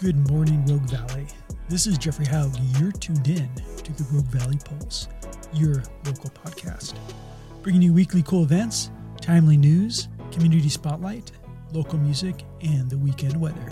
Good morning, Rogue Valley. This is Jeffrey Haug. You're tuned in to the Rogue Valley Pulse, your local podcast, bringing you weekly cool events, timely news, community spotlight, local music, and the weekend weather.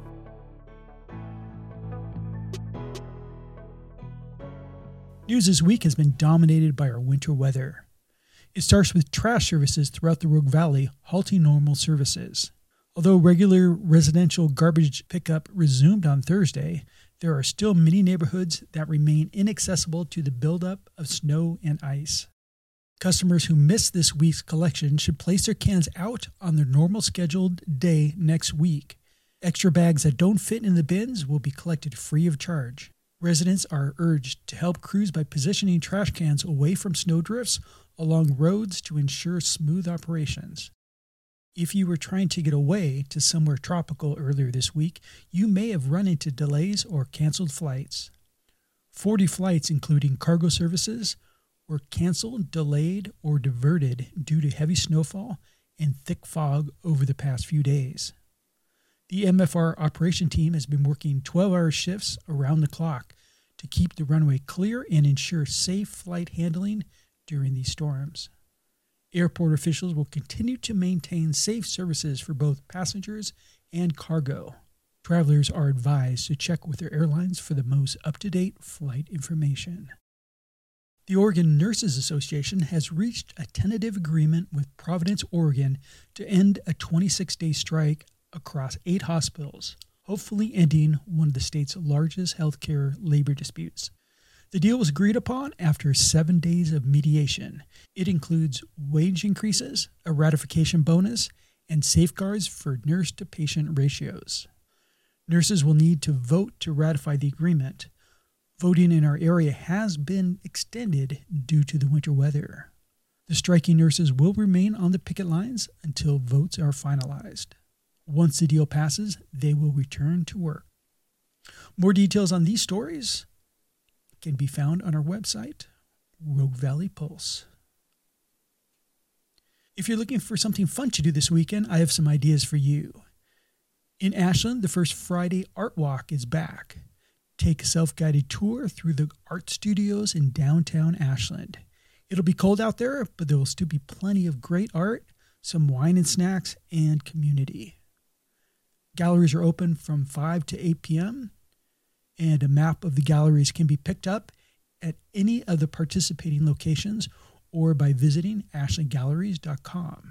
News this week has been dominated by our winter weather. It starts with trash services throughout the Rogue Valley halting normal services. Although regular residential garbage pickup resumed on Thursday, there are still many neighborhoods that remain inaccessible to the buildup of snow and ice. Customers who missed this week's collection should place their cans out on their normal scheduled day next week. Extra bags that don't fit in the bins will be collected free of charge. Residents are urged to help crews by positioning trash cans away from snowdrifts along roads to ensure smooth operations. If you were trying to get away to somewhere tropical earlier this week, you may have run into delays or canceled flights. 40 flights, including cargo services, were canceled, delayed, or diverted due to heavy snowfall and thick fog over the past few days. The MFR operation team has been working 12-hour shifts around the clock to keep the runway clear and ensure safe flight handling during these storms. Airport officials will continue to maintain safe services for both passengers and cargo. Travelers are advised to check with their airlines for the most up-to-date flight information. The Oregon Nurses Association has reached a tentative agreement with Providence, Oregon to end a 26-day strike across 8 hospitals, hopefully ending one of the state's largest healthcare labor disputes. The deal was agreed upon after 7 days of mediation. It includes wage increases, a ratification bonus, and safeguards for nurse-to-patient ratios. Nurses will need to vote to ratify the agreement. Voting in our area has been extended due to the winter weather. The striking nurses will remain on the picket lines until votes are finalized. Once the deal passes, they will return to work. More details on these stories can be found on our website, Rogue Valley Pulse. If you're looking for something fun to do this weekend, I have some ideas for you. In Ashland, the First Friday Art Walk is back. Take a self-guided tour through the art studios in downtown Ashland. It'll be cold out there, but there will still be plenty of great art, some wine and snacks, and community. Galleries are open from 5 to 8 p.m., and a map of the galleries can be picked up at any of the participating locations or by visiting ashlandgalleries.com.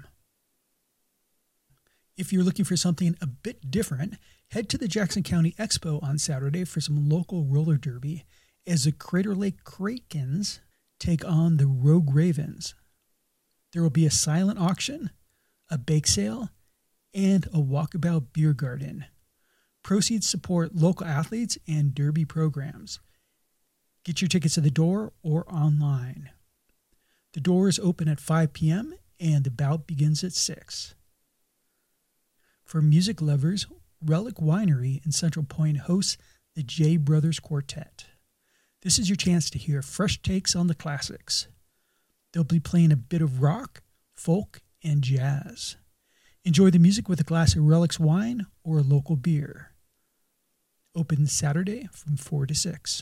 If you're looking for something a bit different, head to the Jackson County Expo on Saturday for some local roller derby as the Crater Lake Krakens take on the Rogue Ravens. There will be a silent auction, a bake sale, and a walkabout beer garden. Proceeds support local athletes and derby programs. Get your tickets at the door or online. The door is open at 5 p.m. and the bout begins at 6. For music lovers, Relic Winery in Central Point hosts the J Brothers Quartet. This is your chance to hear fresh takes on the classics. They'll be playing a bit of rock, folk, and jazz. Enjoy the music with a glass of Relic's wine or a local beer. Open Saturday from 4 to 6.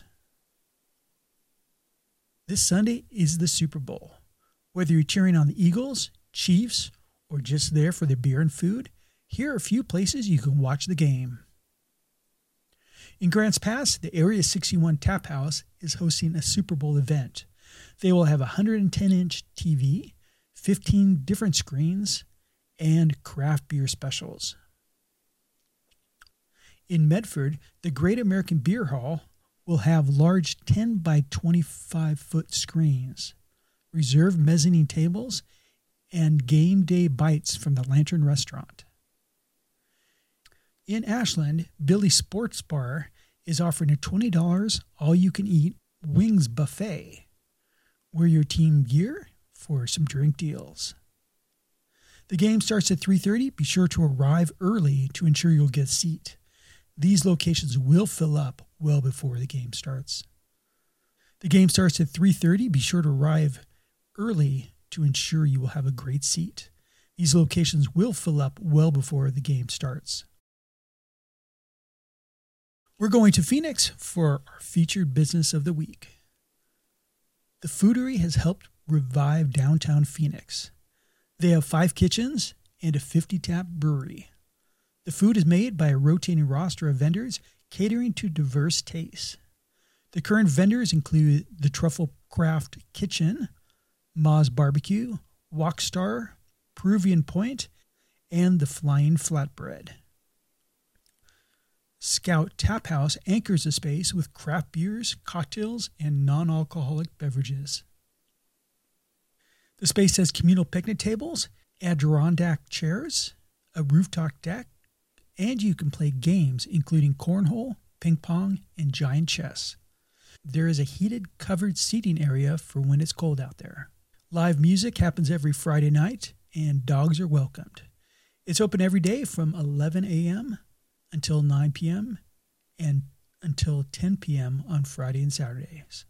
This Sunday is the Super Bowl. Whether you're cheering on the Eagles, Chiefs, or just there for the beer and food, here are a few places you can watch the game. In Grants Pass, the Area 61 Tap House is hosting a Super Bowl event. They will have a 110-inch TV, 15 different screens, and craft beer specials. In Medford, the Great American Beer Hall will have large 10 by 25-foot screens, reserved mezzanine tables, and game day bites from the Lantern Restaurant. In Ashland, Billy's Sports Bar is offering a $20 all-you-can-eat wings buffet. Wear your team gear for some drink deals. The game starts at 3:30. Be sure to arrive early to ensure you'll get a seat. These locations will fill up well before the game starts. The game starts at 3:30. Be sure to arrive early to ensure you will have a great seat. These locations will fill up well before the game starts. We're going to Phoenix for our featured business of the week. The Foodery has helped revive downtown Phoenix. They have 5 kitchens and a 50-tap brewery. The food is made by a rotating roster of vendors catering to diverse tastes. The current vendors include the Truffle Craft Kitchen, Ma's Barbecue, Walkstar, Peruvian Point, and the Flying Flatbread. Scout Tap House anchors the space with craft beers, cocktails, and non-alcoholic beverages. The space has communal picnic tables, Adirondack chairs, a rooftop deck, and you can play games including cornhole, ping pong, and giant chess. There is a heated covered seating area for when it's cold out there. Live music happens every Friday night, and dogs are welcomed. It's open every day from 11 a.m. until 9 p.m. and until 10 p.m. on Friday and Saturdays.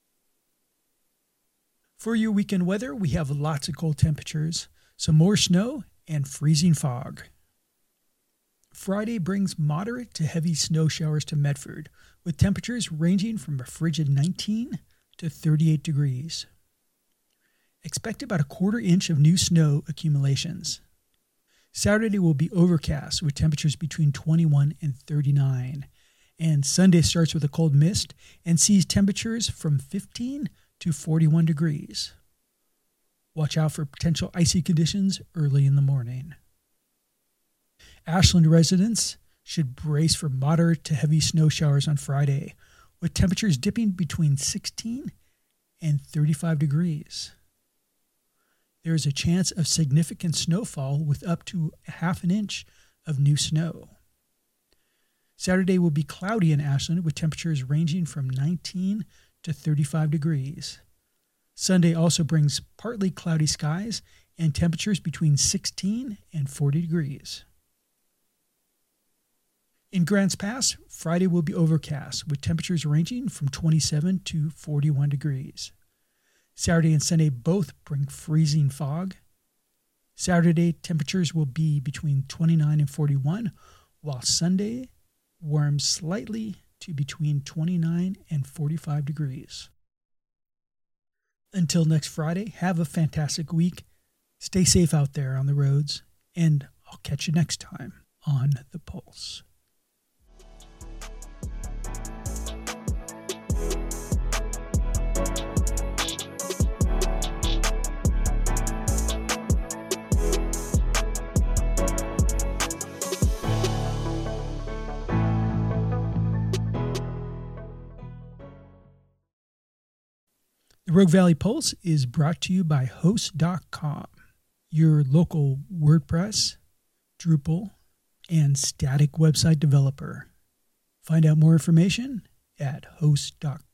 For your weekend weather, we have lots of cold temperatures, some more snow, and freezing fog. Friday brings moderate to heavy snow showers to Medford, with temperatures ranging from a frigid 19 to 38 degrees. Expect about a quarter inch of new snow accumulations. Saturday will be overcast with temperatures between 21 and 39. And Sunday starts with a cold mist and sees temperatures from 15 to 41 degrees. Watch out for potential icy conditions early in the morning. Ashland residents should brace for moderate to heavy snow showers on Friday, with temperatures dipping between 16 and 35 degrees. There is a chance of significant snowfall with up to half an inch of new snow. Saturday will be cloudy in Ashland with temperatures ranging from 19 to 35 degrees. Sunday also brings partly cloudy skies and temperatures between 16 and 40 degrees. In Grants Pass, Friday will be overcast with temperatures ranging from 27 to 41 degrees. Saturday and Sunday both bring freezing fog. Saturday temperatures will be between 29 and 41, while Sunday warms slightly to between 29 and 45 degrees. Until next Friday, have a fantastic week. Stay safe out there on the roads, and I'll catch you next time on The Pulse. The Rogue Valley Pulse is brought to you by Host.com, your local WordPress, Drupal, and static website developer. Find out more information at Host.com.